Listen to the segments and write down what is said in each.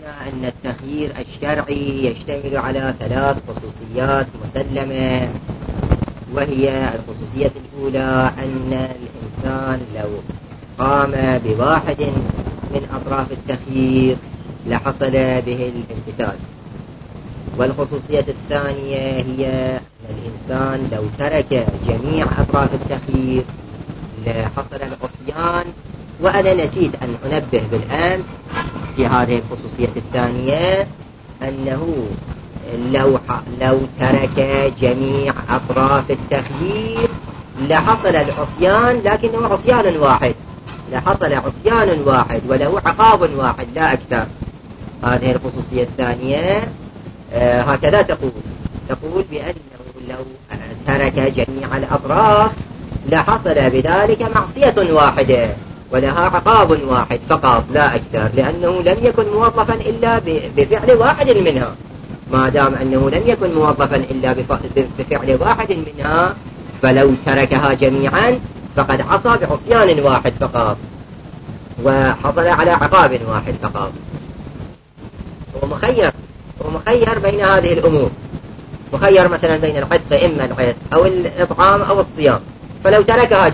قلنا أن التخيير الشرعي يشتمل على 3 خصوصيات مسلمة، وهي الخصوصية الأولى أن الإنسان لو قام بواحد من أطراف التخيير لحصل به الامتثال. والخصوصية الثانية هي أن الإنسان لو ترك جميع أطراف التخيير لحصل العصيان. وأنا نسيت أن أنبه بالأمس في هذه الخصوصية الثانية أنه لو ترك جميع أطراف التخيير لحصل العصيان، لكنه عصيان واحد، لحصل عصيان واحد وله عقاب واحد لا أكثر. هذه الخصوصية الثانية هكذا تقول بأنه لو ترك جميع الأطراف لحصل بذلك معصية واحدة ولها عقاب واحد فقط لا أكثر، لأنه لم يكن موظفا إلا بفعل واحد منها. ما دام أنه لم يكن موظفا إلا بفعل واحد منها، فلو تركها جميعا فقد عصى بعصيان واحد فقط وحصل على عقاب واحد فقط. ومخير بين هذه الأمور، مخير مثلا بين العتق، إما العتق أو الإطعام أو الصيام. فلو تركها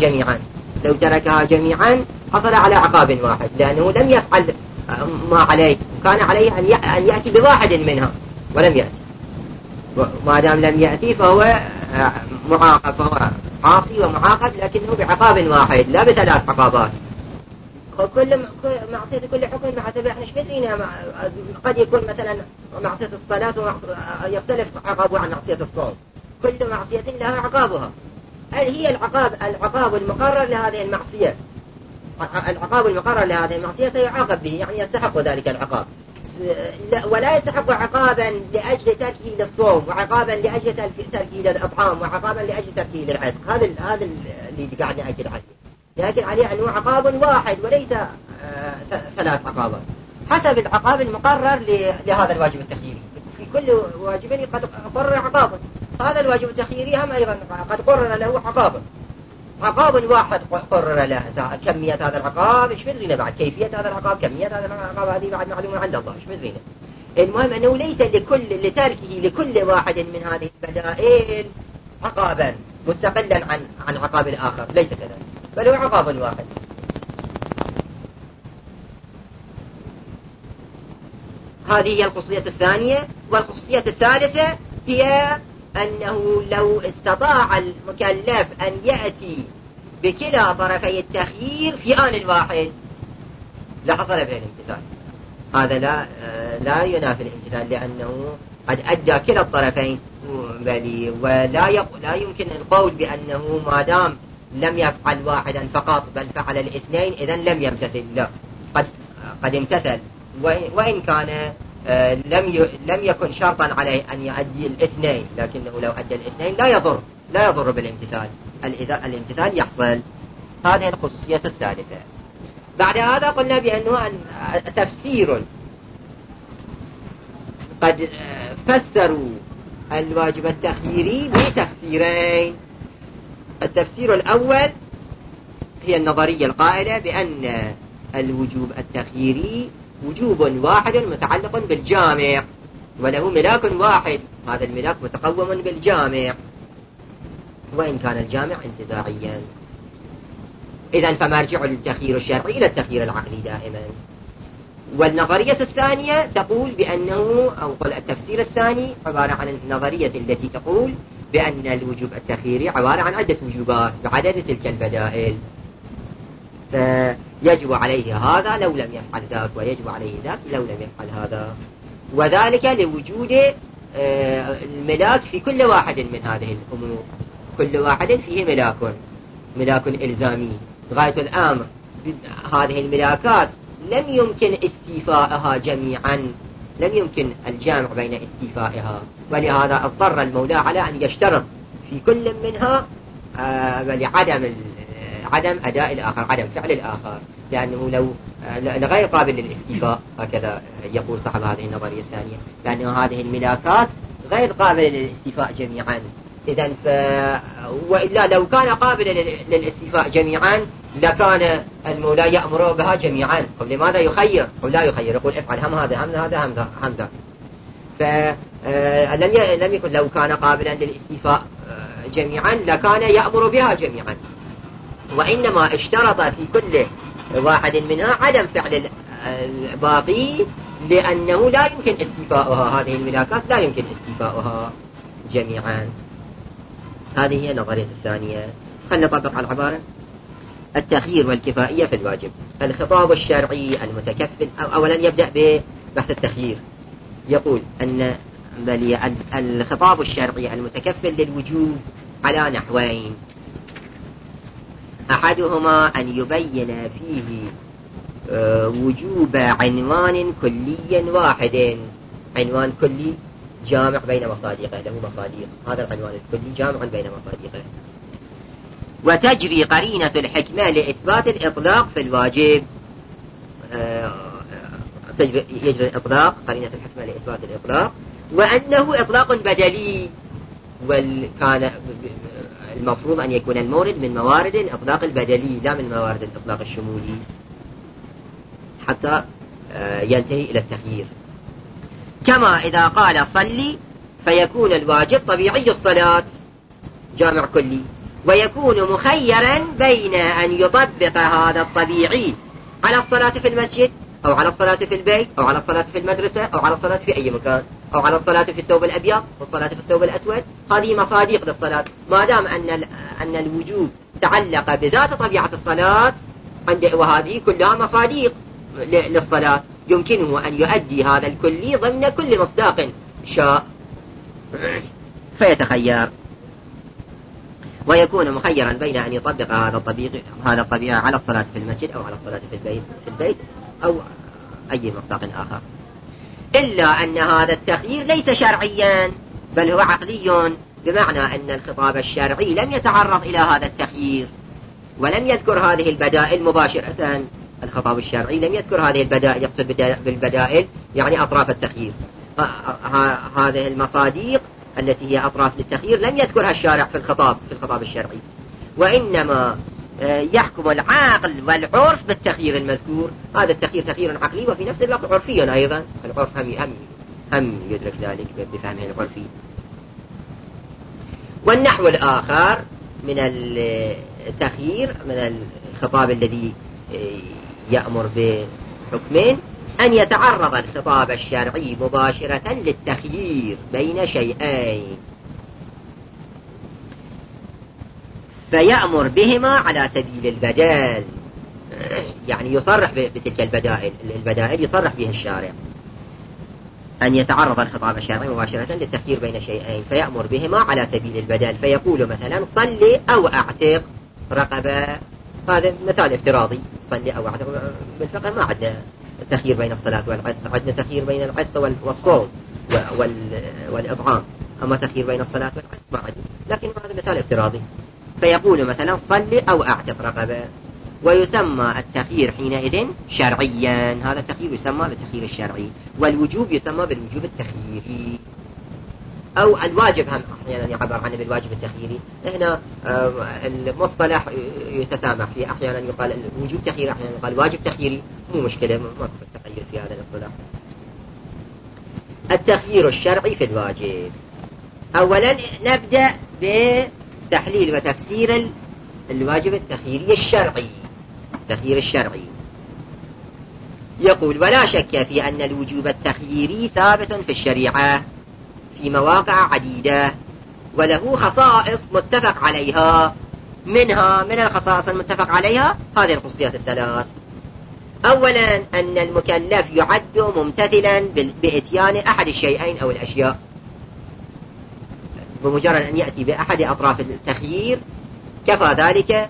جميعا حصل على عقاب واحد، لأنه لم يفعل ما عليه، كان عليه أن يأتي بواحد منها ولم يأتي. ما دام لم يأتي فهو معاقب، فهو عاصي ومعاقب، لكنه بعقاب واحد لا ب3 عقابات. كل معصية كل حكم بحسب احنا شفتينا. قد يكون مثلا معصية الصلاة يختلف عقابه عن معصية الصوم. كل معصية لها عقابها. هي العقاب المقرر لهذه المعصية، العقاب المقرر لهذه المعصية سيعاقب به، يعني يستحق ذلك العقاب. ولا يستحق عقابا لأجل تركه للصوم، وعقابا لأجل تركه للأطعام، وعقابا لأجل تركه للعتق. هذا اللي قاعد نأكد عليه، لكن عليه أنه عقاب واحد وليس 3 عقابات حسب العقاب المقرر لهذا الواجب التخييري. في كل واجب قد قرر عقاب، هذا الواجب التخييري هم أيضا قد قرر له عقاب واحد قرر له. كمية هذا العقاب ايش بدرينا بعد، كيفية هذا العقاب، كمية هذا العقاب هذه بعد معلومة عند الله ايش بدرينا. المهم أنه ليس لتركه لكل واحد من هذه البدائل عقابا مستقلا عن عقاب الآخر، ليس كذلك، بل هو عقاب واحد. هذه هي الخصوصية الثانية. والخصوصية الثالثة هي أنه لو استطاع المكلف أن يأتي بكلا طرفي التخيير في آن واحد لحصل به الامتثال. هذا لا ينافي الامتثال، لأنه قد أدى كلا الطرفين، ولا يمكن القول بأنه ما دام لم يفعل واحدا فقط بل فعل الاثنين إذن لم يمتثل. لا، قد امتثل، وإن كان لم يكن شرطا عليه أن يؤدي الاثنين، لكنه لو أدى الاثنين لا يضر بالامتثال، الامتثال يحصل. هذه الخصوصية الثالثة. بعد هذا قلنا بأنه تفسير، قد فسروا الواجب التخييري بتفسيرين. التفسير الأول هي النظرية القائلة بأن الوجوب التخييري وجوب واحد متعلق بالجامع وله ملاك واحد، هذا الملاك متقوم بالجامع وإن كان الجامع انتزاعيا. إذن فمرجع التخيير الشرعي إلى التخيير العقلي دائما. والنظرية الثانية تقول بأنه، أو التفسير الثاني عبارة عن النظرية التي تقول بأن الوجوب التخييري عبارة عن عدة وجوبات بعدد تلك البدائل، فيجب عليه هذا لو لم يفعل ذاك، ويجب عليه ذاك لو لم يفعل هذا، وذلك لوجود الملاك في كل واحد من هذه الأمور. كل واحد فيه ملاك إلزامي غاية الأمر. هذه الملاكات لم يمكن استيفائها جميعا، لم يمكن الجامع بين استيفائها، ولهذا اضطر المولى على أن يشترط في كل منها عدم أداء الآخر، عدم فعل الآخر، لأنه لو غير قابل للاستيفاء، هكذا يقول صاحب هذه النظرية الثانية، لأنه هذه الملاكات غير قابلة للاستيفاء جميعا. إذن وإلا لو كان قابلا للاستيفاء جميعا لكان المولى يأمر بها جميعا. لماذا يخير؟ أو لا يخير، يقول افعل هم هذا هم هذا هم ذا. فلم يكن لو كان قابلا للاستيفاء جميعا لكان يأمر بها جميعا، وإنما اشترط في كل واحد منها عدم فعل الباقي، لأنه لا يمكن استيفاؤها، هذه الملاكات لا يمكن استيفاؤها جميعا. هذه هي النظرية الثانية. خلنا نطبق على العبارة. التخيير والكفائية في الواجب. الخطاب الشرعي المتكفل، أولا يبدأ ببحث التخيير. يقول أن الخطاب الشرعي المتكفل للوجوب على نحوين: أحدهما أن يبين فيه وجوب عنوان كلي واحد، عنوان كلي جامع بين مصادقه، له مصادق، هذا العنوان الكلي جامع بين مصادقه. وتجري قرينة الحكمة لإثبات الإطلاق في الواجب، يجري الإطلاق، قرينة الحكمة لإثبات الإطلاق، وأنه إطلاق بدلي، وكان المفروض أن يكون المورد من موارد الإطلاق البدلي لا من موارد الإطلاق الشمولي، حتى ينتهي إلى التخيير. كما إذا قال صلي فيكون الواجب طبيعي الصلاة جامع كلي، ويكون مخيرا بين أن يطبق هذا الطبيعي على الصلاة في المسجد، أو على الصلاة في البيت، أو على الصلاة في المدرسة، أو على الصلاة في أي مكان، أو على الصلاة في الثوب الأبيض والصلاة في الثوب الأسود. هذه مصادق للصلاة، ما دام أن الوجوب تعلق بذات طبيعة الصلاة، وهذه كلها مصادق للصلاة، يمكنه أن يؤدي هذا الكلي ضمن كل مصداق شاء فيتخير، ويكون مخيرا بين أن يطبق هذا الطبيعة على الصلاة في المسجد، أو على الصلاة في البيت أو أي مصداق آخر. إلا أن هذا التخيير ليس شرعيا بل هو عقلي، بمعنى أن الخطاب الشرعي لم يتعرض إلى هذا التخيير ولم يذكر هذه البدائل مباشرة. الخطاب الشرعي لم يذكر هذه البدائل، يقصد بالبدائل يعني أطراف التخيير، هذه المصادق التي هي أطراف للتخيير لم يذكرها الشارع في الخطاب الشرعي، وإنما يحكم العقل والعرف بالتخيير المذكور. هذا التخيير تخيير عقلي وفي نفس الوقت عرفيا أيضا، العرف هم يدرك ذلك بفهمه العرفي. والنحو الآخر من التخيير من الخطاب الذي يأمر بحكمين: أن يتعرض الخطاب الشرعي مباشرة للتخيير بين شيئين فيأمر بهما على سبيل البدال، يعني يصرح بتلك البدائل يصرح بها الشارع. أن يتعرض الخطاب الشرعي مباشرة للتخيير بين شيئين فيأمر بهما على سبيل البدال، فيقول مثلا صلي أو أعتق رقبة. هذا مثال افتراضي، صلي أو أعتق. بالفقه ما عندنا التخيير بين الصلاة والعتق، عندنا تخيير بين العتق والصوم والإطعام، أما تخيير بين الصلاة والعتق ما عندنا، لكن هذا مثال افتراضي. فيقول مثلا صلي أو أعتق رقبة، ويسمى التخيير حينئذ شرعيا. هذا التخيير يسمى بالتخيير الشرعي، والوجوب يسمى بالوجوب التخييري، أو الواجب هم أحيانا يعبر عنه بالواجب التخييري. هنا المصطلح يتسامح فيه، أحيانا يقال الوجوب تخييري، أحيانا يقال واجب تخييري، مو مشكلة، ما في التغير في هذا الاصطلاح. التخيير الشرعي في الواجب. أولا نبدأ بتحليل وتفسير الواجب التخييري الشرعي. التخيير الشرعي يقول: ولا شك في أن الوجوب التخييري ثابت في الشريعة في مواقع عديدة، وله خصائص متفق عليها. من الخصائص المتفق عليها هذه الخصوصيات الثلاث: أولا أن المكلف يعد ممتثلا بإتيان أحد الشيئين أو الأشياء، بمجرد أن يأتي بأحد أطراف التخيير كفى ذلك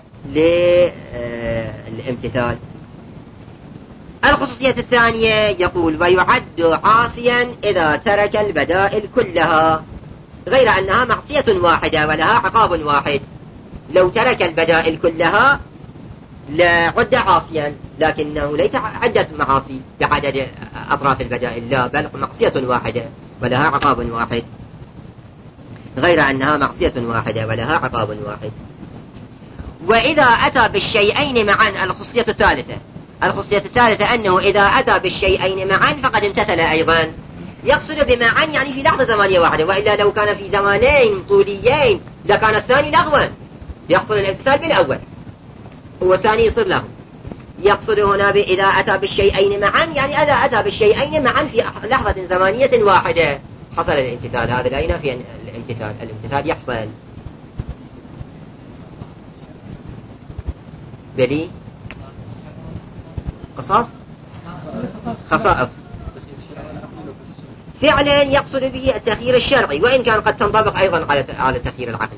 للامتثال. الخصوصية الثانية يقول: ويعد عاصيا إذا ترك البدائل كلها، غير أنها معصية واحدة ولها عقاب واحد. لو ترك البدائل كلها لعد عاصيا، لكنه ليس عدة معاصي بعدد أطراف البدائل، لا، بل معصية واحدة ولها عقاب واحد، غير أنها معصية واحدة ولها عقاب واحد. وإذا أتى بالشيئين معا الخصية الثالثة أنه إذا أتى بالشيئين معا فقد امتثل أيضا. يقصد بمعا يعني في لحظة زمانية واحدة، وإلا لو كان في زمانين طوليين لكان الثاني لغوا، يحصل الامتثال بالأول والثاني يصير له. يقصد هنا إذا أتى بالشيئين معا يعني إذا أتى بالشيئين معا في لحظة زمانية واحدة حصل الامتثال. هذا لا ينافي الامتثال يحصل. بلي خصائص فعلا يقصد به التخيير الشرعي، وإن كان قد تنطبق أيضا على التخيير العقلي.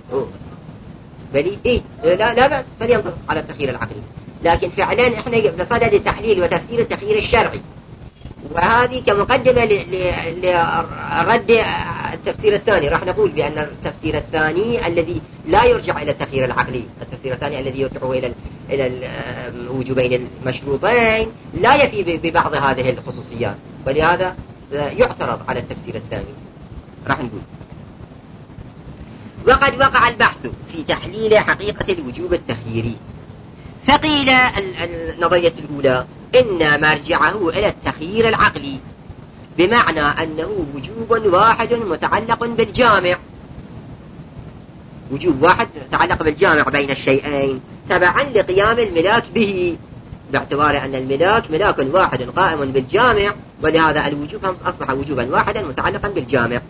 بلي إيه لا بأس فلينطبق على التخيير العقلي، لكن فعلا احنا بصدد تحليل وتفسير التخيير الشرعي، وهذه كمقدمة لرد التفسير الثاني. راح نقول بأن التفسير الثاني الذي لا يرجع إلى التخيير العقلي، التفسير الثاني الذي يرجع إلى الوجوبين المشروطين لا يفي ببعض هذه الخصوصيات، ولهذا يعترض على التفسير الثاني. راح نقول وقد وقع البحث في تحليل حقيقة الوجوب التخييري، فقيل النظرية الأولى إن مرجعه إلى التخيير العقلي، بمعنى أنه وجوب واحد متعلق بالجامع، وجوب واحد متعلق بالجامع بين الشيئين تبعا لقيام الملاك به، باعتبار أن الملاك ملاك واحد قائم بالجامع، ولهذا الوجوب أصبح وجوبا واحدا متعلقا بالجامع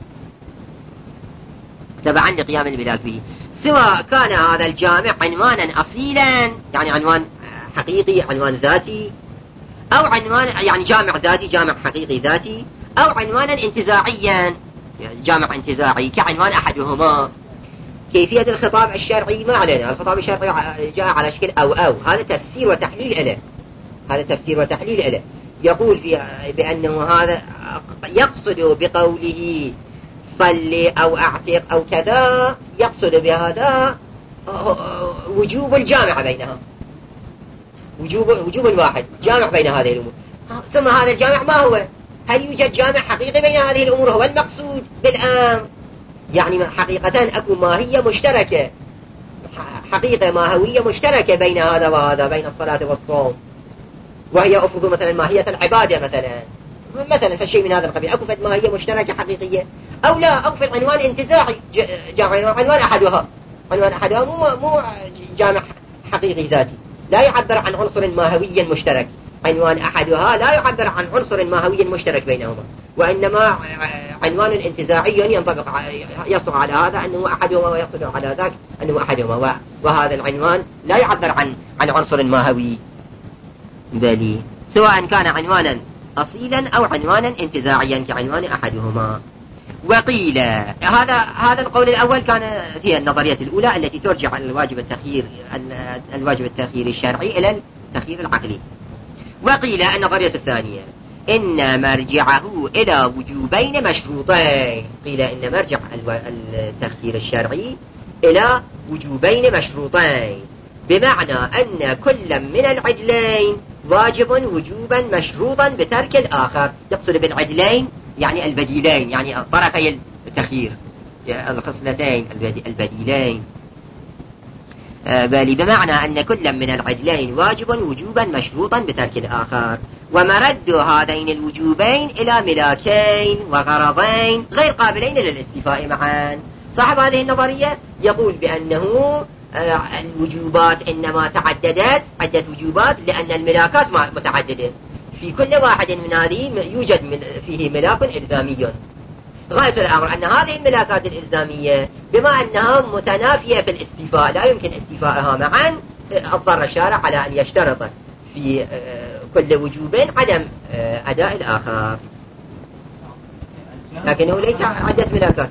تبعا لقيام الملاك به، سواء كان هذا الجامع عنوانا أصيلا يعني عنوان حقيقي عنوان ذاتي، أو عنوان يعني جامع ذاتي جامع حقيقي ذاتي، أو عنوانا انتزاعيا يعني جامع انتزاعي كعنوان أحدهما. كيفية الخطاب الشرعي ما علينا، الخطاب الشرعي جاء على شكل أو هذا تفسير وتحليل له، يقول بأنه هذا يقصد بقوله صلي أو أعتق أو كذا، يقصد بهذا وجوب الجامع بينها، وجوب واحد جامع بين هذه الأمور. ثم هذا الجامع ما هو؟ هل يوجد جامع حقيقي بين هذه الأمور هو المقصود بالآن؟ يعني حقيقة أكو ماهية مشتركة، حقيقة ماهوية مشتركة بين هذا وهذا، بين الصلاة والصوم، وهي أفرض مثلا ماهية العبادة مثلا فالشيء من هذا القبيل، أكو فد ماهية مشتركة حقيقية أو لا، أو في العنوان انتزاعي عنوان أحدها مو جامع حقيقي ذاتي، لا يعبر عن عنصر ماهوي مشترك، عنوان أحدها لا يعبر عن عنصر ماهوي مشترك بينهما، وإنما عنوان انتزاعي ينطبق يصدق على هذا أنه أحدهما ويصدق على ذاك أنه أحدهما، وهذا العنوان لا يعبر عن عنصر ماهوي بل سواء كان عنوانا أصيلا أو عنوانا انتزاعيا كعنوان أحدهما. وقيل هذا القول الأول كان هي النظرية الأولى التي ترجع الواجب التخيير الشرعي إلى التخيير العقلي. وقيل النظرية الثانية إن مرجعه إلى وجوبين مشروطين، قيل إن مرجع التخيير الشرعي إلى وجوبين مشروطين، بمعنى أن كل من العدلين واجب وجوبا مشروطا بترك الآخر. يقصد بالعدلين يعني البديلين، يعني طرفي التخيير الخصلتين البديلين، بل بمعنى أن كل من العدلين واجب وجوبا مشروطا بترك الآخر. ومرد هذين الوجوبين إلى ملاكين وغرضين غير قابلين للاستيفاء معا. صاحب هذه النظرية يقول بأنه الوجوبات إنما تعددت عدة وجوبات لأن الملاكات متعددة، في كل واحد من هذه يوجد فيه ملاك إلزامي. غاية الأمر أن هذه الملاكات الإلزامية بما أنها متنافية في الاستيفاء لا يمكن استيفائها معا، اضطر الشارع على أن يشترط في كل وجوب عدم أداء الآخر. لكنه ليس عدة ملاكات،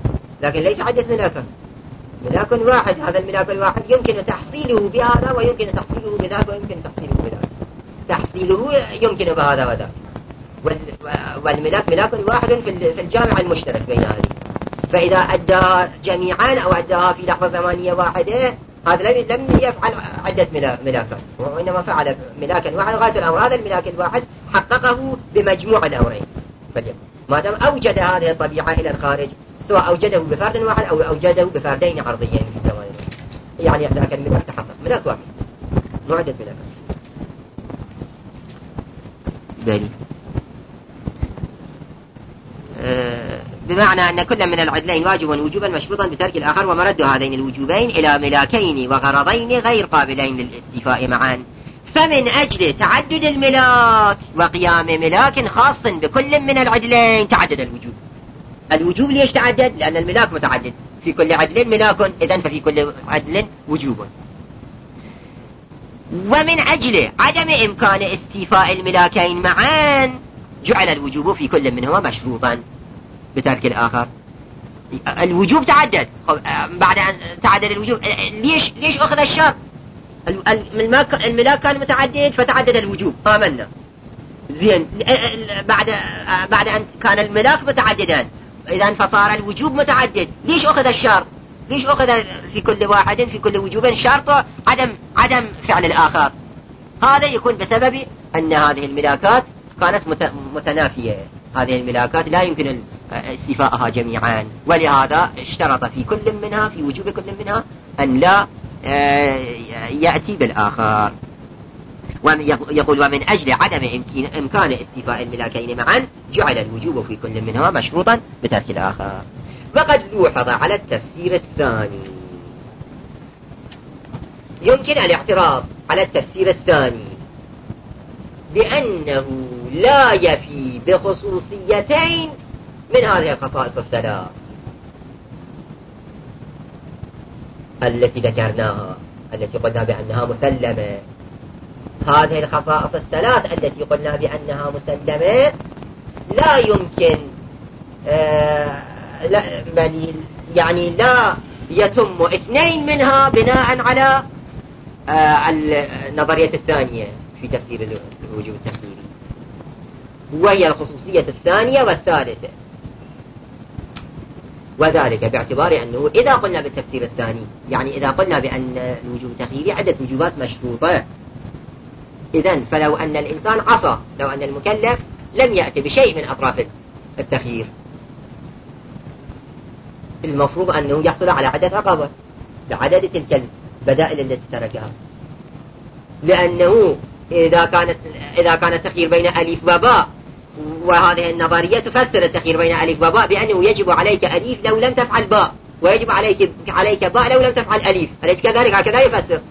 ملاك واحد. هذا الملاك الواحد يمكن تحصيله بهذا ويمكن تحصيله بذاك ويمكن تحصيله بذاك، تحصيله يمكن بهذا وذاك، والملاك ملاك واحد في الجامع المشترك بين هذه. فإذا أداها جميعا أو أداها في لحظة زمانية واحدة هذا لم يفعل عدة ملاكات، وإنما فعل ملاكا واحد. غاية الأمر هذا الملاك الواحد حققه بمجموع الأمرين، ما دام أوجد هذه الطبيعة إلى الخارج، سواء أوجده بفرد واحد أو أوجده بفردين عرضيين في زمان. يعني ذاك الملاك تحقق، ملاك واحد مو عدة ملاكات. بلي بمعنى أن كل من العدلين واجب وجوبا مشروطا بترك الآخر، ومرد هذين الوجوبين إلى ملاكين وغرضين غير قابلين للاستيفاء معا. فمن أجل تعدد الملاك وقيام ملاك خاص بكل من العدلين تعدد الوجوب. الوجوب ليش تعدد؟ لأن الملاك متعدد، في كل عدل ملاك، إذن ففي كل عدل وجوب. ومن أجل عدم إمكان استيفاء الملاكين معا جعل الوجوب في كل منهما مشروطا بترك الآخر. الوجوب تعدد، بعد أن تعدد الوجوب ليش أخذ الشرط؟ الملاك كان متعدد فتعدد الوجوب، آمنا زين. بعد أن كان الملاك متعددا إذن فصار الوجوب متعدد، ليش أخذ الشرط؟ ليش أخذ في كل واحد في كل وجوب شرط عدم فعل الآخر؟ هذا يكون بسبب أن هذه الملاكات كانت متنافية، هذه الملاكات لا يمكن استيفاءها جميعا، ولهذا اشترط في كل منها، في وجوب كل منها، أن لا يأتي بالآخر. يقول ومن أجل عدم إمكان استيفاء الملاكين معا جعل الوجوب في كل منهما مشروطا بترك الآخر. وقد لوحظ على التفسير الثاني، يمكن الاعتراض على التفسير الثاني بأنه لا يفي بخصوصيتين من هذه الخصائص الثلاث التي ذكرناها، التي قلنا بأنها مسلمة. هذه الخصائص الثلاث التي قلنا بأنها مسلمة لا يمكن يعني لا يتم اثنين منها بناء على النظرية الثانية في تفسير الوجوب التخييري، وهي الخصوصية الثانية والثالثة. وذلك باعتبار أنه إذا قلنا بالتفسير الثاني، يعني إذا قلنا بأن الوجوب التخييري عدة وجوبات مشروطة، إذن فلو أن الإنسان عصى، لو أن المكلف لم يأتي بشيء من أطراف التخيير، المفروض أنه يحصل على عدد عقابات بعدد تلك البدائل التي تركها، لأنه إذا كان التخيير بين ألف وباء، وهذه النظرية تفسر التخيير بين ألف وباء بأنه يجب عليك ألف لو لم تفعل باء، ويجب عليك باء لو لم تفعل ألف، أليس كذلك؟ هكذا يفسر.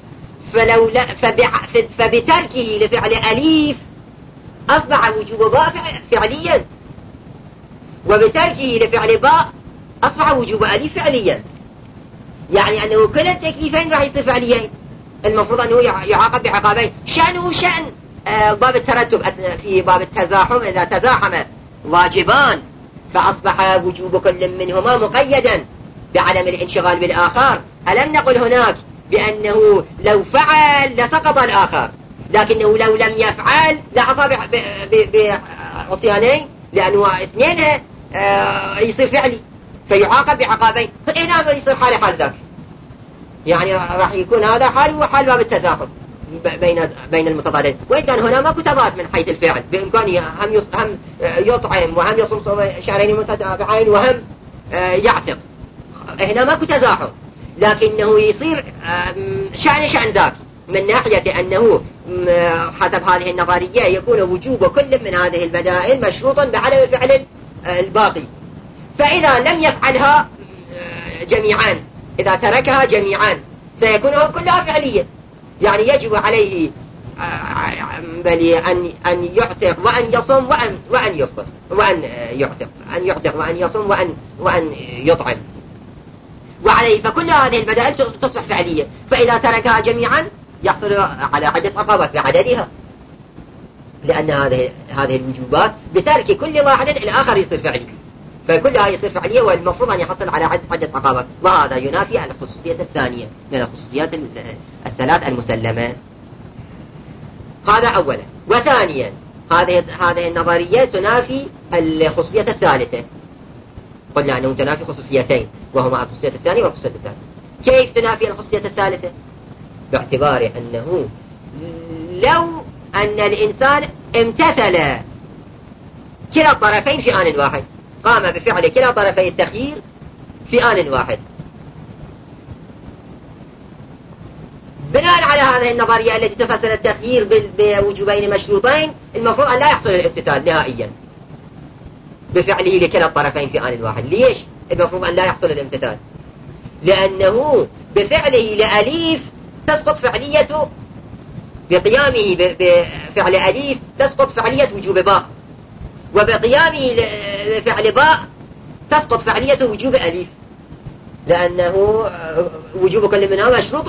فبتركه لفعل ألف أصبح وجوب باء فعليا، وبتركه لفعل باء أصبح وجوب ألف فعليا، يعني أنه كل التكليفين راح يصير فعليين. المفروض أنه يعاقب بعقابين، شأنه شأن باب الترتب في باب التزاحم، إذا تزاحم واجبان فأصبح وجوب كل منهما مقيدا بعدم الانشغال بالآخر. ألم نقل هناك بأنه لو فعل لسقط الآخر، لكنه لو لم يفعل لعصى بعصيانين، لأنه اثنين يصير فعلي فيعاقب بعقابين، فإذا يصير حال ذاك، يعني راح يكون هذا حال وحال باب التزاحم بين المتضادين. وإن كان هنا ماكو تضاد من حيث الفعل، بإمكانه هم يطعم وهم يصوم شهرين متتابعين وهم يعتق، هنا ماكو تزاحم، لكنه يصير شأن ذاك من ناحية أنه حسب هذه النظرية يكون وجوب كل من هذه البدائل مشروطا بعدم فعل الباقي. فإذا لم يفعلها جميعا، إذا تركها جميعا سيكون كلها فعلية، يعني يجب عليه أن يعتق وأن يصوم وأن يفطر، وأن يعتق وأن يصوم وأن يطعم، وعليه فكل هذه البدائل تصبح فعلية. فإذا تركها جميعا يحصل على عدة عقابات بعددها، لأن هذه الوجوبات بترك كل واحد الآخر يصير فعلي، فكلها يصير فعلية، والمفروض أن يحصل على عدة عقابات. وهذا ينافي الخصوصية الثانية من الخصوصيات الثلاث المسلمة. هذا أولا. وثانيا هذه النظرية تنافي الخصوصية الثالثة، قلنا أنه تنافي خصوصيتين وهما الخصوصية الثانية والخصوصية الثالثة. كيف تنافي الخصوصية الثالثة؟ باعتبار أنه لو أن الإنسان امتثل كلا الطرفين في آن واحد، قام بفعل كلا طرفي التخيير في آن واحد، على هذه النظرية التي تفسر التخيير بوجوبين مشروطين، المفروض أن لا يحصل الامتثال نهائيا بفعله لكلا الطرفين في آن واحد. ليش المفروض أن لا يحصل الامتثال؟ لأنه بفعله لأليف تسقط فعليته، بقيامه بفعل أليف تسقط فعلية وجوب باء، وبقيامه بفعل باء تسقط فعلية وجوب أليف، لأنه وجوب كل منها مشروط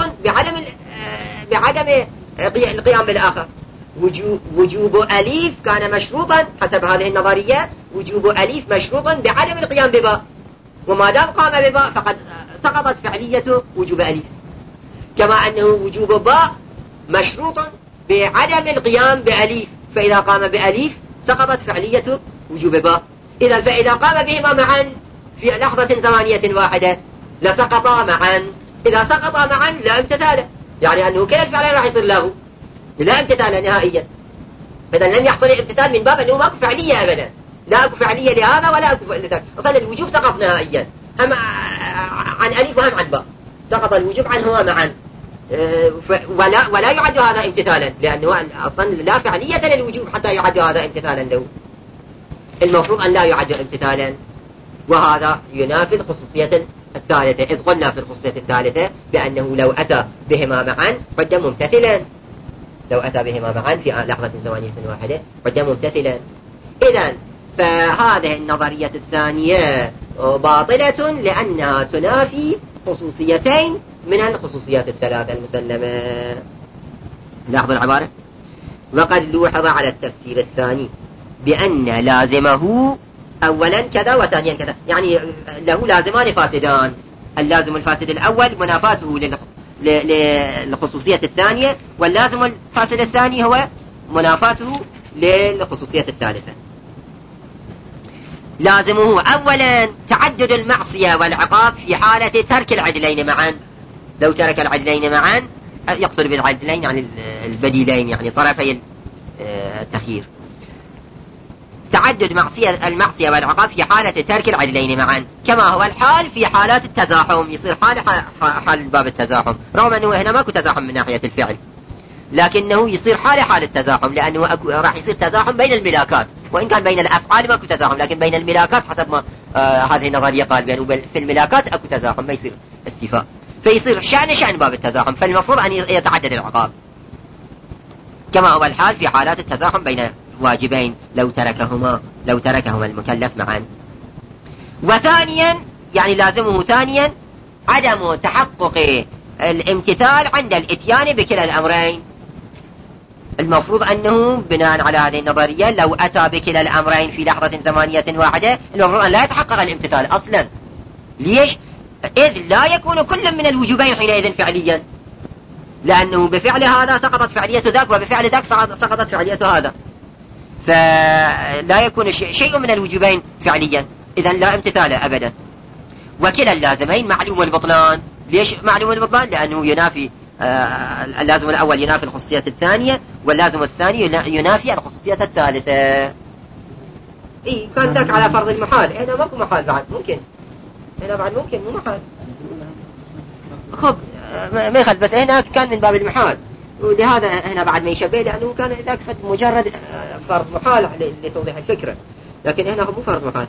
بعدم القيام بالآخر. وجوب أليف كان مشروطا حسب هذه النظرية، وجوب أليف مشروط بعدم القيام بباء، وما دام قام بباء فقد سقطت فعلية وجوب أليف، كما أنه وجوب باء مشروط بعدم القيام بأليف، فإذا قام بأليف سقطت فعلية وجوب باء. إذا فإذا قام بهما معا في لحظة زمانية واحدة لسقطا معا، إذا سقطا معا لا امتثال، يعني أنه كلا الفعلين راح يصير له لا امتثال نهائيا. إذا لم يحصل الامتثال من باب أنه ماكو فعلية أبدا، لا أكو فعلية لهذا ولا أكو لذاك، أصلا الوجوب سقط نهائيا، هم عن أليف وهم عن باء سقط الوجوب عنهما معا، ولا يعد هذا امتثالا، لأنه أصلا لا فعلية للوجوب حتى يعد هذا امتثالا له. المفروض أن لا يعد امتثالا، وهذا ينافي الخصوصية الثالثة، إذ قلنا في الخصوصية الثالثة بأنه لو أتى بهما معا قد ممتثلا، لو أتى بهما معا في لحظة زمانية واحدة قد ممتثلا. إذن فهذه النظرية الثانية باطلة لأنها تنافي خصوصيتين من الخصوصيات الثلاثة المسلمة. لاحظوا العبارة: وقد لوحظ على التفسير الثاني بأن لازمه أولا كذا وثانيا كذا، يعني له لازمان فاسدان، اللازم الفاسد الأول منافاته للخصوصية الثانية، واللازم الفاسد الثاني هو منافاته للخصوصية الثالثة. لازمه أولا تعدد المعصية والعقاب في حالة ترك العدلين معا. لو ترك العدلين معا، يقصد بالعدلين يعني البديلين، يعني طرفي التخيير. تعدد المعصية والعقاب في حالة ترك العدلين معا، كما هو الحال في حالات التزاحم، يصير حال باب التزاحم، رغم أنه هنا ماكو تزاحم من ناحية الفعل، لكنه يصير حال التزاحم، لأنه راح يصير تزاحم بين الملاكات، وإن كان بين الأفعال ماكو تزاحم، لكن بين الملاكات حسب ما هذه النظرية قال بأنه في الملاكات أكو تزاحم، ما يصير استيفاء، فيصير شأن باب التزاحم، فالمفروض أن يتعدد العقاب، كما هو الحال في حالات التزاحم بين واجبين لو تركهما المكلف معا. وثانيا يعني لازمه ثانيا عدم تحقق الامتثال عند الاتيان بكلا الأمرين. المفروض أنه بناء على هذه النظرية لو أتى بكلا الأمرين في لحظة زمانية واحدة المفروض أن لا يتحقق الامتثال أصلا. ليش؟ إذ لا يكون كل من الوجوبين حينئذ فعليا، لأنه بفعل هذا سقطت فعلية ذاك، وبفعل ذاك سقطت فعلية هذا، فلا يكون شيء من الوجوبين فعليا، إذن لا امتثال أبدا. وكلا اللازمين معلوم البطلان. ليش معلوم البطلان؟ لأنه ينافي اللازم الأول ينافي الخصوصية الثانية، واللازم الثاني ينافي الخصوصية الثالثة. إيه كان ذاك على فرض المحال، هنا ماكو محال بعد، ممكن هنا بعد ممكن مو محال، خب ما يخل، بس هنا كان من باب المحال، ولهذا هنا بعد ما يشبه، لأنه كان ذاك مجرد فرض محال لتوضيح الفكرة، لكن هنا مو فرض محال.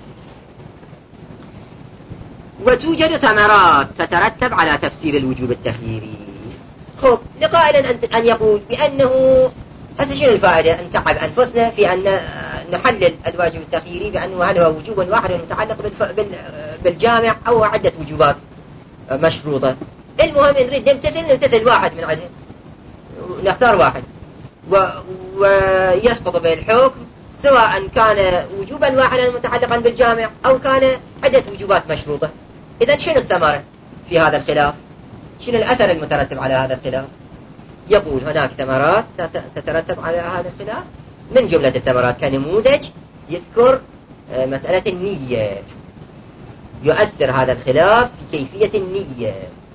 وتوجد ثمرات تترتب على تفسير الوجوب التخييري. خب لقائل أن يقول بأنه هسه شنو الفائدة أن تعب أنفسنا في أن نحلل الواجب التخييري بأنه هل هو وجوب واحد متعلق بالجامع أو عدة وجوبات مشروطة. المهم نريد نمتثل واحد من عدد، نختار واحد ويسقط به الحكم، سواء كان وجوبا واحدا متعلقا بالجامع أو كان عدة وجوبات مشروطة. إذن شنو الثمرة في هذا الخلاف؟ شنو الأثر المترتب على هذا الخلاف؟ يقول هناك ثمرات تترتب على هذا الخلاف. من جملة الثمرات كنموذج يذكر مسألة النية. يؤثر هذا الخلاف في كيفية النية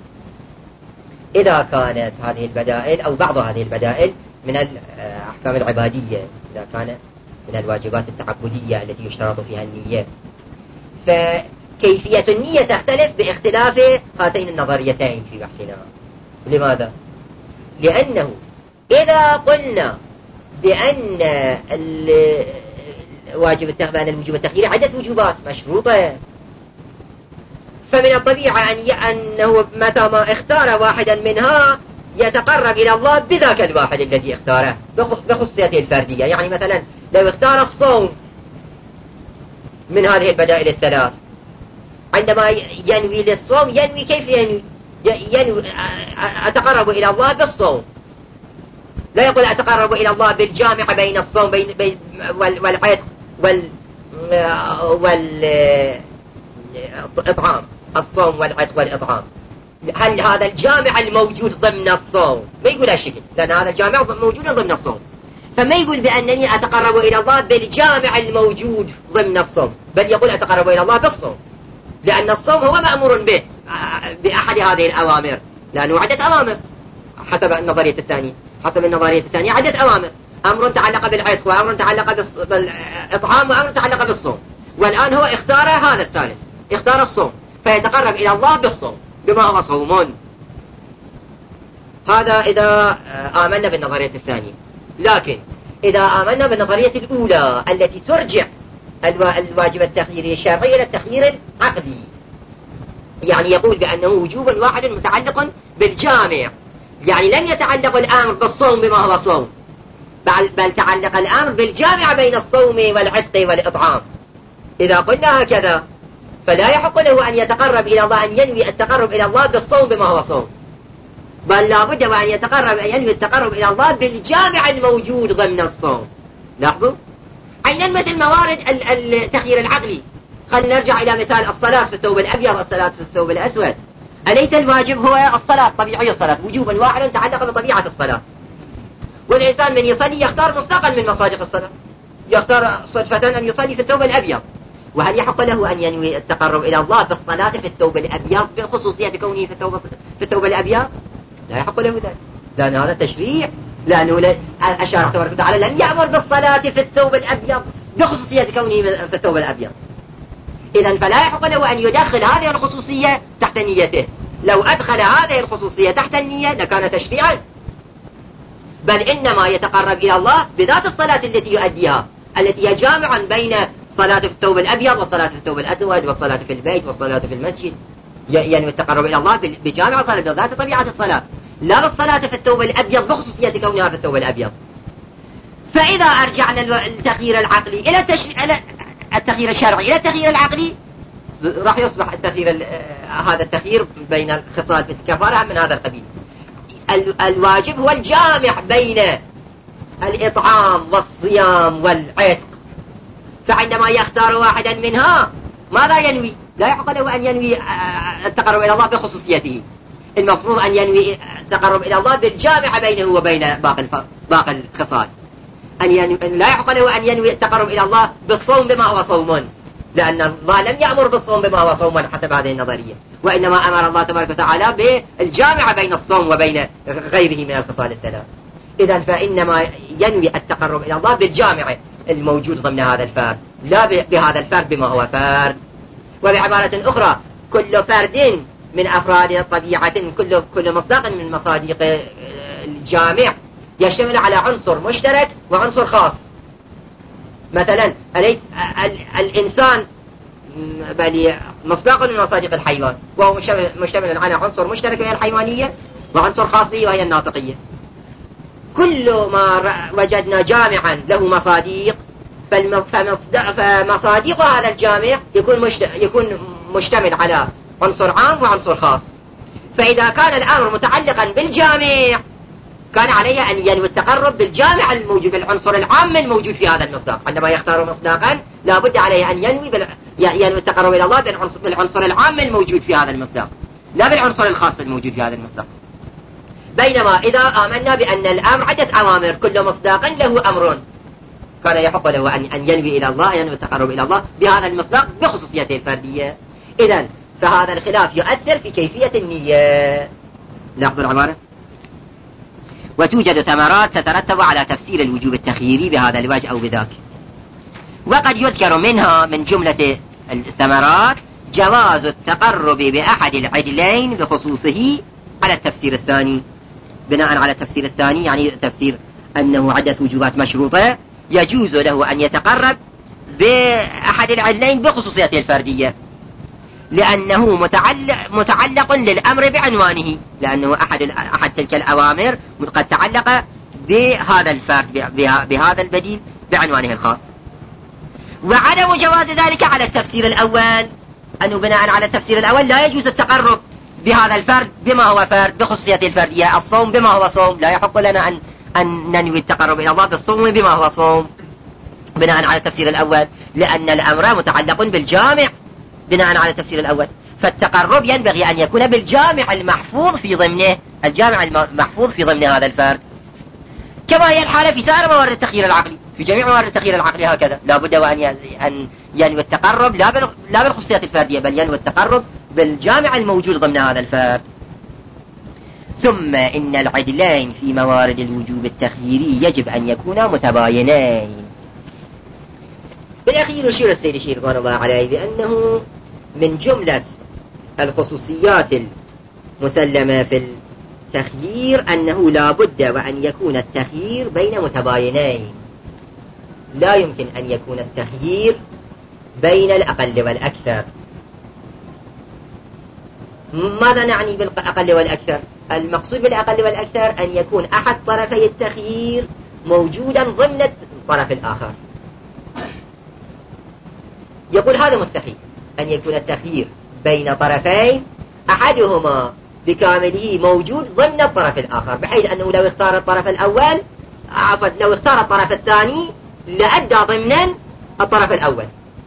إذا كانت هذه البدائل أو بعض هذه البدائل من الأحكام العبادية، إذا كان من الواجبات التعبدية التي يشترط فيها النية، فكيفية النية تختلف باختلاف هاتين النظريتين في بحثنا. لماذا؟ لأنه إذا قلنا بأن الوجوب التخييري عدة وجوبات مشروطة، فمن الطبيعة أنه متى ما اختار واحدا منها يتقرب إلى الله بذاك الواحد الذي اختاره بخصوصيته الفردية. يعني مثلا لو اختار الصوم من هذه البدائل الثلاث، عندما ينوي للصوم ينوي كيف ينوي أتقرب إلى الله بالصوم، لا يقول أتقرب إلى الله بالجامع بين الصوم والعتق والإطعام، الصوم والعتق والإطعام. هل هذا الجامع الموجود ضمن الصوم؟ ما يقول هالشكل، لأن هذا الجامع موجود ضمن الصوم، فما يقول بأنني أتقرب إلى الله بالجامع الموجود ضمن الصوم، بل يقول أتقرب إلى الله بالصوم، لأن الصوم هو مأمور به بأحد هذه الأوامر، لأنه عدة أوامر حسب النظرية الثانية. حسب النظرية الثانية عدة أوامر، أمر تعلق بالعتق، وأمر تعلق بالإطعام، وأمر تعلق بالصوم. والآن هو اختار هذا الثالث، اختار الصوم، فيتقرب إلى الله بالصوم بما هو صوم. هذا إذا آمنا بالنظرية الثانية. لكن إذا آمنا بالنظرية الأولى التي ترجع الواجب التخييري الشرعي إلى التخيير العقلي، يعني يقول بأنه وجوب واحد متعلق بالجامع، يعني لم يتعلق الأمر بالصوم بما هو صوم، بل تعلق الأمر بالجامع بين الصوم والعتق والإطعام. إذا قلنا هكذا فلا يحق له أن يتقرب إلى الله، أن ينوي التقرب إلى الله بالصوم بما هو صوم، بل لا بد وأن ينوي التقرب إلى الله بالجامع الموجود ضمن الصوم. لاحظوا أيضا مثل موارد التخيير العقلي. خلينا نرجع إلى مثال الصلاة في الثوب الأبيض والصلاة في الثوب الأسود. أليس الواجب هو الصلاة، طبيعي الصلاة، وجوبا واحدا تعلق بطبيعة الصلاة، والإنسان من يصلي يختار مصداقا من مصادق الصلاة، يختار صدفة أن يصلي في الثوب الأبيض. وهل يحق له أن ينوي التقرب إلى الله بالصلاة في الثوب الأبيض بخصوصية كونه في الثوب الأبيض؟ لا يحق له ذلك، لأن هذا تشريع، لأنه أشار تبارك وتعالى لم يأمر بالصلاة في الثوب الأبيض بخصوصية كونه في الثوب الأبيض. إذن فلا يحق له أن يدخل هذه الخصوصية تحت نيته. لو أدخل هذه الخصوصية تحت النية لكان تشريعا، بل إنما يتقرب إلى الله بذات الصلاة التي يؤديها، التي هي جامعا بين صلاة في الثوب الأبيض والصلاة في الثوب الأسود والصلاة في البيت والصلاة في المسجد. يعني التقرب إلى الله بجامع الصلاة بذات طبيعة الصلاة، لا بالصلاة في الثوب الأبيض بخصوصية كونها في الثوب الأبيض. فإذا أرجعنا التخيير العقلي إلى التخيير الشرعي إلى التخيير العقلي، راح يصبح هذا التخيير بين الخصال في الكفارة من هذا القبيل. الواجب هو الجامع بين الإطعام والصيام والعتق، فعندما يختار واحدا منها ماذا ينوي؟ لا يحق له أن ينوي التقرب إلى الله بخصوصيته، المفروض أن ينوي التقرب إلى الله بالجامع بينه وبين باقي الخصال. لا يحق له أن ينوي التقرب إلى الله بالصوم بما هو صوم، لأن الله لم يأمر بالصوم بما هو صوم حسب هذه النظرية، وإنما أمر الله تبارك وتعالى بالجامع بين الصوم وبين غيره من الخصال الثلاث. إذن فإنما ينوي التقرب إلى الله بالجامع الموجود ضمن هذا الفرد، لا بهذا الفرد بما هو فرد. وبعبارة أخرى كل فرد من أفراد طبيعة، كل مصداق من مصادق الجامع يشتمل على عنصر مشترك وعنصر خاص. مثلا أليس الإنسان بل مصداق من مصادق الحيوان، وهو مشتمل على عنصر مشترك وهي الحيوانية، وعنصر خاص به وهي الناطقية. كل ما وجدنا جامعا له مصادق، فمصادق هذا الجامع يكون مشتمل على عنصر عام وعنصر خاص. فإذا كان الأمر متعلقا بالجامع كان عليه أن ينوي التقرب بالجامع الموجود، بالعنصر العام الموجود في هذا المصداق. عندما يختار مصداقا لا بد عليه أن ينوي التقرب إلى الله بالعنصر العام الموجود في هذا المصداق، لا بالعنصر الخاص الموجود في هذا المصداق. بينما إذا آمنا بأن الأمر عدة أوامر كل مصداق له أمر، كان يحق له أن ينوي إلى الله، ينوي التقرب إلى الله بهذا المصداق بخصوصيته الفردية. إذن فهذا الخلاف يؤثر في كيفية النية. لاحظوا العبارة: وتوجد ثمرات تترتب على تفسير الوجوب التخييري بهذا الوجه أو بذاك، وقد يذكر منها من جملة الثمرات جواز التقرب بأحد العدلين بخصوصه على التفسير الثاني، بناء على التفسير الثاني، يعني تفسير أنه عدة وجوبات مشروطة، يجوز له أن يتقرب بأحد العدلين بخصوصيته الفردية، لأنه متعلق للأمر بعنوانه، لأنه أحد تلك الأوامر قد تعلق بهذا الفرد بهذا البديل بعنوانه الخاص. وعدم جواز ذلك على التفسير الأول، أنه بناء على التفسير الأول لا يجوز التقرب بهذا الفرد بما هو فرد بخصوصيته الفردية. الصوم بما هو صوم، لا يحق لنا أن ننوي التقرب إلى الله بالصوم بما هو صوم بناء على التفسير الأول، لأن الأمر متعلق بالجامع بناء على التفسير الأول. فالتقرب ينبغي أن يكون بالجامع المحفوظ في ضمنه، الجامع المحفوظ في ضمن هذا الفرد، كما هي الحالة في سائر موارد التخيير العقلي. في جميع موارد التخيير العقلي هكذا، لا بد وأن ينوي التقرب لا بالخصوصيات الفردية، بل ينوي التقرب بالجامع الموجود ضمن هذا الفرد. ثم إن العدلين في موارد الوجوب التخييري يجب أن يكونا متباينين. بالأخير يشير السيد الشيخ رضوان الله عليه بأنه من جملة الخصوصيات المسلمة في التخيير أنه لا بد وأن يكون التخيير بين متباينين، لا يمكن أن يكون التخيير بين الأقل والأكثر. ماذا نعني بالأقل والأكثر؟ المقصود بالأقل والأكثر أن يكون أحد طرفي التخيير موجودا ضمن الطرف الآخر. يقول هذا مستحيل أن يكون التخيير بين طرفين أحدهما بكامله موجود ضمن الطرف الآخر، بحيث أنه لو اختار الطرف الأول لو اختار الطرف الثاني لأدى ضمنا الطرف الأول.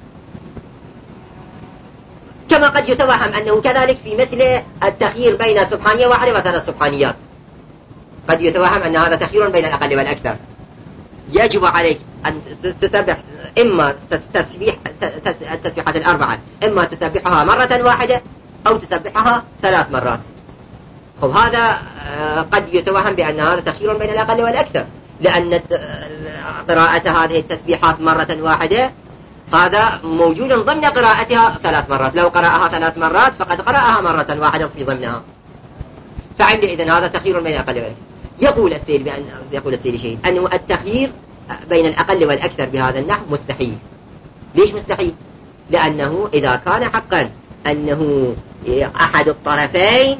كما قد يتوهم أنه كذلك في مثل التخيير بين سبحانية واحدة وثلاث سبحانيات، قد يتوهم أن هذا تخيير بين الأقل والأكثر. يجب عليك أن تسبح إما التسبيحات الأربعة، إما تسبحها مرة واحدة أو تسبحها 3 مرات. خب هذا قد يتوهم بأن هذا تخيير بين الأقل والأكثر، لأن قراءة هذه التسبيحات مرة واحدة هذا موجود ضمن قراءتها 3 مرات. لو قرأها 3 مرات فقد قرأها مرة واحدة في ضمنها، فعندئذ هذا تخيير بين الأقل والأكثر. يقول السيد شيء أنه التخيير بين الأقل والأكثر بهذا النحو مستحيل. ليش مستحيل؟ لأنه إذا كان حقا أنه أحد الطرفين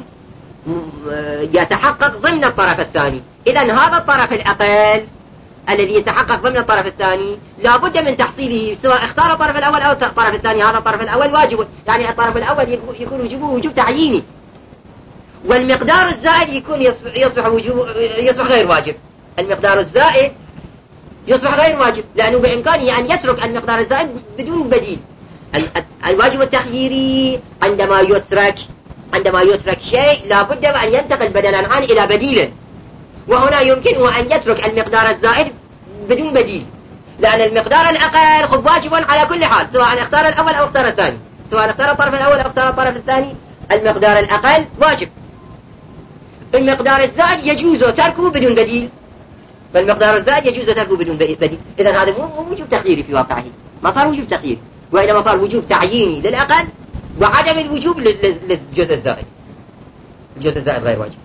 يتحقق ضمن الطرف الثاني، إذن هذا الطرف الأقل الذي يتحقق ضمن الطرف الثاني لا بد من تحصيله، سواء اختار الطرف الأول أو الطرف الثاني. هذا الطرف الأول واجب، يعني الطرف الأول يكون وجوبه وجوب تعييني، والمقدار الزائد يكون يصبح غير واجب. المقدار الزائد يصبح غير واجب، لأنه بإمكانه أن يترك المقدار الزائد بدون بديل. الواجب التخييري عندما يترك شيء لا بد وأن ينتقل بدلا عنه إلى بديل، وهنا يمكنه أن يترك المقدار الزائد بدون بديل، لأن المقدار الأقل خب واجب على كل حال، سواء اختار الأول أو اختار الثاني، سواء اختار الطرف الأول أو اختار الطرف الثاني، المقدار الأقل واجب. المقدار الزائد يجوز تركه بدون بديل، فالمقدار الزائد يجوز تركه بدون بديل. إذن هذا مو وجوب تخييري في واقعه، ما صار وجوب تخييري، وإنما صار وجوب تعييني للأقل وعدم الوجوب للجزء الزائد. الجزء الزائد غير واجب.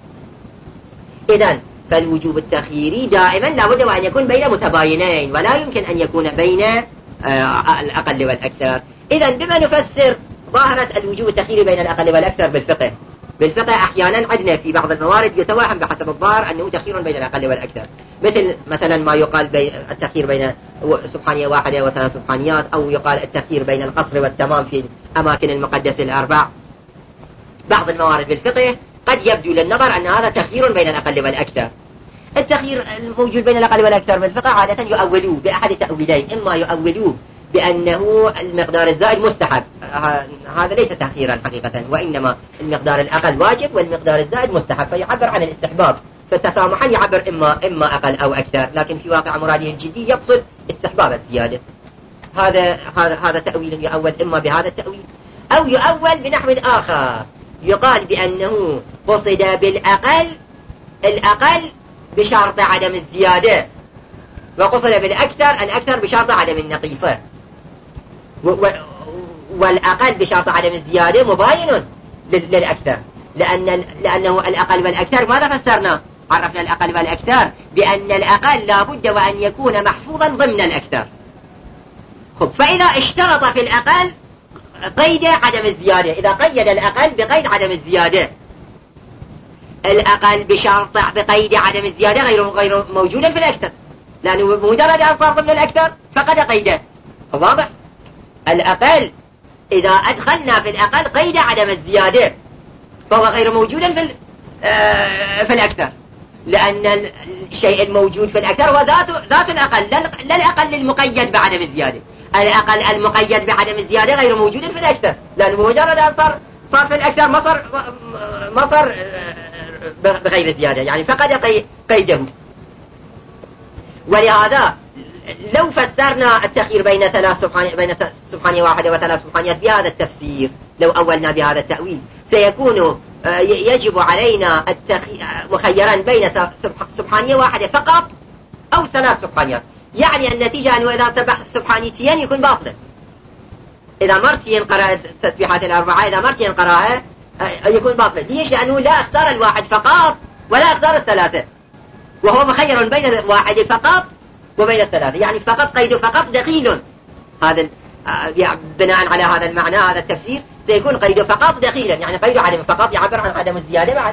إذن فالوجوب التخييري دائما لا بد وأن يكون بين متباينين، ولا يمكن أن يكون بين الأقل والأكثر. إذن بما نفسر ظاهرة الوجوب التخييري بين الأقل والأكثر بالفقه أحيانا عندنا في بعض الموارد يتوهم بحسب الظاهر أنه تخيير بين الأقل والأكثر، مثلا ما يقال التخيير بين سبحانية واحدة وثلاث سبحانيات، أو يقال التخيير بين القصر والتمام في الأماكن المقدسة الأربع. بعض الموارد بالفقه قد يبدو للنظر أن هذا تخيير بين الأقل والأكثر. التخيير الموجود بين الأقل والأكثر بالفقه عادة يؤولوه بأحد التأويلين، إما يؤولوه بأنه المقدار الزائد مستحب، هذا ليس تخييرا حقيقة، وإنما المقدار الأقل واجب والمقدار الزائد مستحب، فيعبر عن الاستحباب، فتسامحا يعبر إما أقل أو أكثر، لكن في واقع مراده الجدي يقصد استحباب الزيادة. هذا تأويل يؤول إما بهذا التأويل، أو يؤول بنحو آخر، يقال بأنه قصد الأقل بشرط عدم الزيادة، وقصد الأكثر بشرط عدم النقيصة، والأقل بشرط عدم الزيادة مباين للأكثر، لأنه الأقل والأكثر ماذا فسرنا؟ عرفنا الأقل والأكثر بأن الأقل لا بد وأن يكون محفوظا ضمن الأكثر. خب فإذا اشترط في الأقل قيد عدم الزيادة، إذا قيد الأقل بقيد عدم الزيادة، الأقل بشرط بقيد عدم الزيادة غير موجود في الأكثر، لأنه مجرد أن صار ضمن الأكثر فقد قيده. واضح؟ الأقل إذا أدخلنا في الأقل قيد عدم الزيادة فهو غير موجود في الأكثر، لأن الشيء الموجود في الأكثر هو ذات الأقل، لا الأقل المقيد بعدم الزيادة. الأقل المقيد بعدم الزيادة غير موجود في الأكثر، لأنه مجرد أن صار في الأكثر ما صار بغير زيادة، يعني فقد قيده. ولهذا لو فسرنا التخيير بين بين سبحانية واحدة وثلاث سبحانيات بهذا التفسير، لو أولنا بهذا التأويل، سيكون يجب علينا مخيرا بين سبحانية واحدة فقط أو ثلاث سبحانيات. يعني النتيجة أنه إذا سبح سبحانيتين يكون باطلا، إذا مرتين قرأ التسبيحات الأربعة، إذا مرتين قرأها يكون باطلا. ليش؟ لأنه لا اختار الواحد فقط ولا اختار الثلاثة، وهو مخير بين الواحد فقط وبين الثلاثة، يعني فقط قيد فقط دخيل. هذا بناء على هذا المعنى هذا التفسير سيكون قيد فقط دخيلا، يعني قيد عدم فقط يعبر عن عدم الزيادة بعد.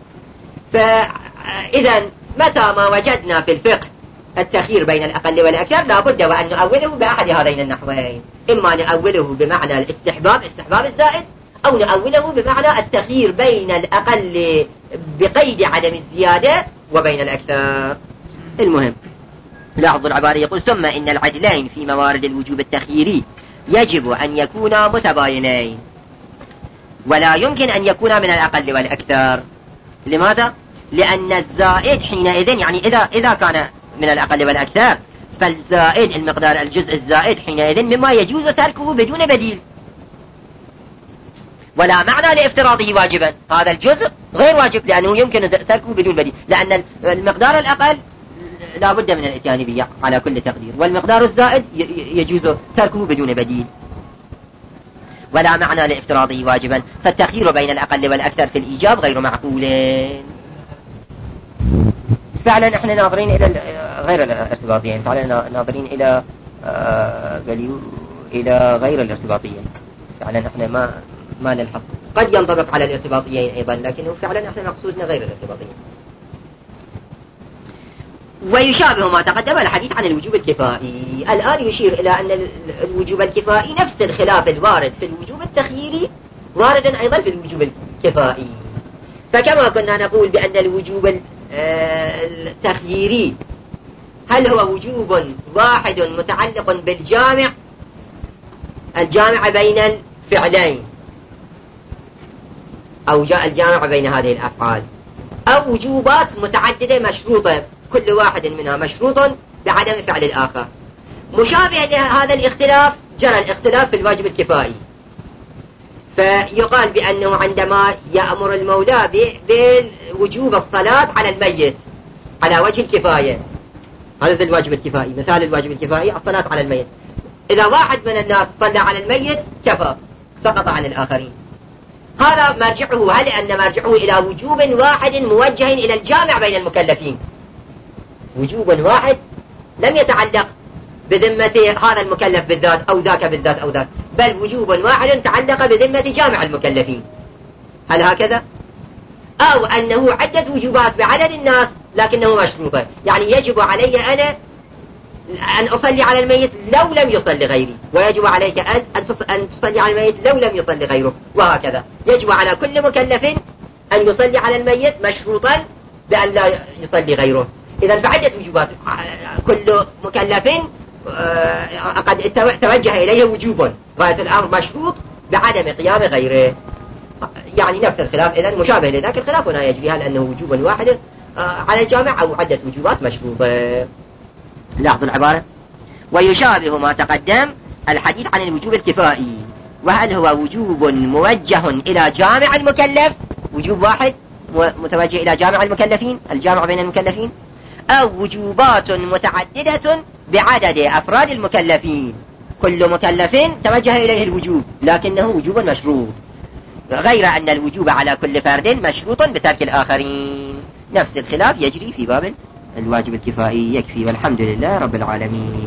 فإذا متى ما وجدنا في الفقه التخيير بين الأقل والأكثر لا بد وأن نؤوله بأحد هذين النحوين، إما نؤوله بمعنى الاستحباب استحباب الزائد، أو نؤوله بمعنى التخيير بين الأقل بقيد عدم الزيادة وبين الأكثر. المهم لاحظوا العبارة يقول ثم إن العدلين في موارد الوجوب التخييري يجب أن يكونا متباينين ولا يمكن أن يكونا من الأقل والأكثر. لماذا؟ لأن الزائد حينئذ، يعني إذا كان من الأقل والأكثر فالزائد المقدار الجزء الزائد حينئذ مما يجوز تركه بدون بديل، ولا معنى لافتراضه واجبا. هذا الجزء غير واجب لأنه يمكن تركه بدون بديل، لأن المقدار الأقل لا بد من الاتيان به على كل تقدير، والمقدار الزائد يجوز تركه بدون بديل، ولا معنى لافتراضه واجبا. فالتخيير بين الأقل والأكثر في الإيجاب غير معقول. فعلا احنا ناظرين إلى غير الارتباطيين، فعلا ناظرين إلى غير الارتباطيين. فعلا احنا ما نلحق، قد ينطبق على الارتباطيين أيضا، لكنه فعلا احنا مقصودنا غير الارتباطيين. ويشابه ما تقدم الحديث عن الوجوب الكفائي. الآن يشير إلى أن الوجوب الكفائي نفس الخلاف الوارد في الوجوب التخييري وارد أيضا في الوجوب الكفائي. فكما كنا نقول بأن الوجوب التخييري هل هو وجوب واحد متعلق بالجامع الجامع بين الفعلين، أو الجامع بين هذه الأفعال، أو وجوبات متعددة مشروطة كل واحد منها مشروط بعدم فعل الآخر. مشابه لهذا الاختلاف جرى الاختلاف في الواجب الكفائي، فيقال بأنه عندما يأمر المولى بوجوب الصلاة على الميت على وجه الكفاية، هذا الواجب الكفائي، مثال الواجب الكفائي الصلاة على الميت، إذا واحد من الناس صلى على الميت كفى سقط عن الآخرين. هذا مرجعه، هل أن مرجعه إلى وجوب واحد موجه إلى الجامع بين المكلفين، وجوب واحد لم يتعلق بذمة هذا المكلف بالذات أو ذاك بالذات أو ذاك، بل وجوب واحد تعلق بذمة جامع المكلفين. هل هكذا؟ أو أنه عدة وجوبات بعدد الناس لكنه مشروطة، يعني يجب علي أنا أن أصلي على الميت لو لم يصلي غيري، ويجب عليك أن تصلي على الميت لو لم يصلي غيره، وهكذا يجب على كل مكلف أن يصلي على الميت مشروطا بأن لا يصلي غيره. إذا فعدة وجوبات كل مكلف قد توجه إليه وجوب، غاية الأمر مشروط بعدم قيام غيره. يعني نفس الخلاف إذن مشابه لذاك الخلاف هنا يجري، هل أنه وجوب واحد على الجامع أو عدة وجوبات مشروطة. لاحظوا العبارة ويشابه ما تقدم الحديث عن الوجوب الكفائي، وهل هو وجوب موجه إلى جامع المكلف، وجوب واحد متوجه إلى جامع المكلفين الجامع بين المكلفين، أو وجوبات متعددة بعدد أفراد المكلفين، كل مكلف توجه إليه الوجوب لكنه وجوب مشروط، غير أن الوجوب على كل فرد مشروط بترك الآخرين. نفس الخلاف يجري في باب الواجب الكفائي. يكفي، والحمد لله رب العالمين.